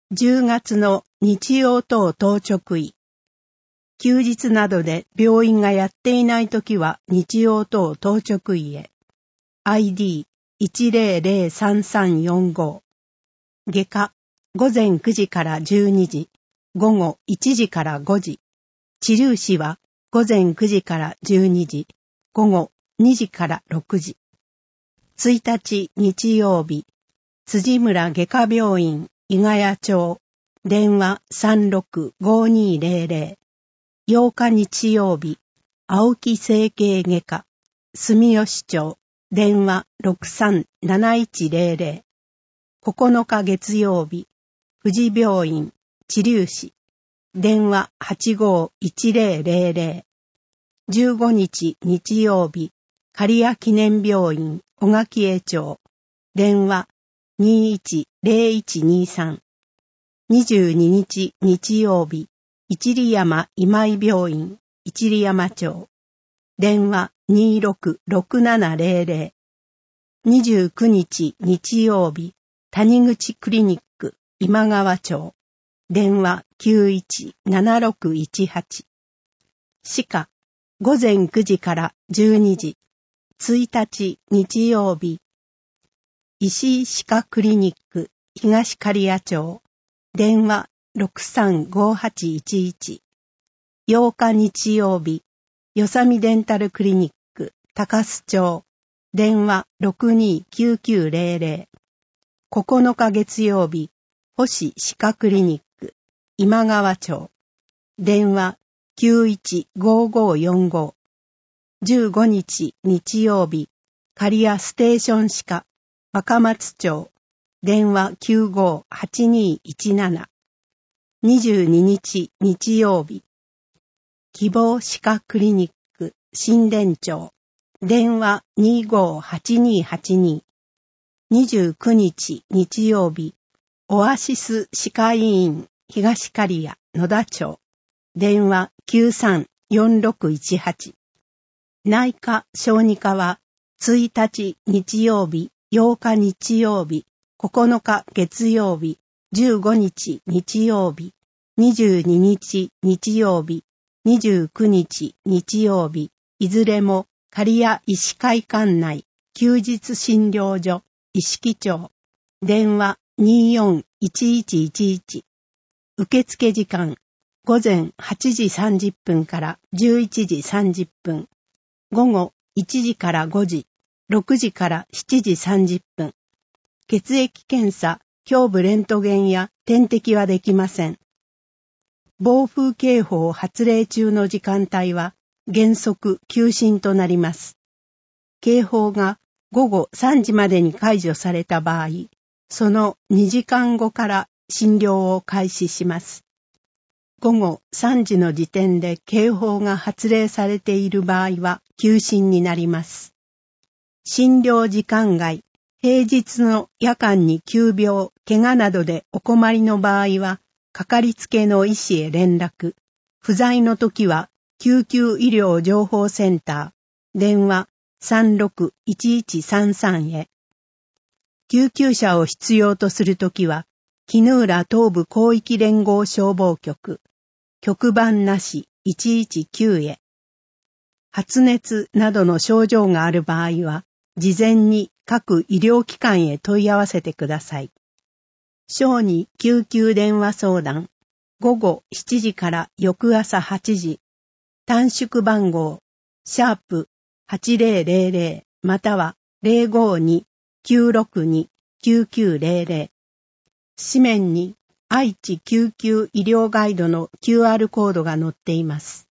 10月の日曜等当直医。休日などで病院がやっていないときは日曜等当直医へ。ID1003345。外科、午前9時から12時、午後1時から5時。治療士は午前9時から12時、午後2時から6時。1日日曜日、辻村外科病院、伊ヶ谷町、電話365200。8日日曜日、青木整形外科、住吉町、電話637100。9日月曜日、富士病院、治療士、電話851000。15日日曜日、刈谷記念病院、小垣江町、電話210123。22日日曜日、一里山今井病院、一里山町、電話266700。29日日曜日、谷口クリニック、今川町、電話917618。歯科、午前9時から12時、1日日曜日、石井歯科クリニック、東刈谷町、電話635811。8日日曜日、よさみデンタルクリニック、高須町、電話629900。9日月曜日、星歯科クリニック、今川町、電話915545。15日日曜日、刈谷ステーション歯科、若松町、電話958217。22日日曜日、希望歯科クリニック、新田町、電話258282。29日日曜日、オアシス歯科医院、東刈谷、野田町、電話934618。内科小児科は、1日日曜日、8日日曜日、9日月曜日、15日日曜日、22日日曜日、29日日曜日、いずれも刈谷医師会館内、休日診療所、医敷町、電話241111。受付時間、午前8時30分から11時30分、午後1時から5時、6時から7時30分。血液検査、胸部レントゲンや点滴はできません。暴風警報発令中の時間帯は原則休診となります。警報が午後3時までに解除された場合、その2時間後から診療を開始します。午後3時の時点で警報が発令されている場合は休診になります。診療時間外、平日の夜間に急病、怪我などでお困りの場合は、かかりつけの医師へ連絡。不在の時は、救急医療情報センター、電話361133へ。救急車を必要とするときは、絹浦東部広域連合消防局、局番なし119へ。発熱などの症状がある場合は、事前に各医療機関へ問い合わせてください。小児救急電話相談、午後7時から翌朝8時、短縮番号、#8000または052-962-9900。紙面に愛知救急医療ガイドの QR コードが載っています。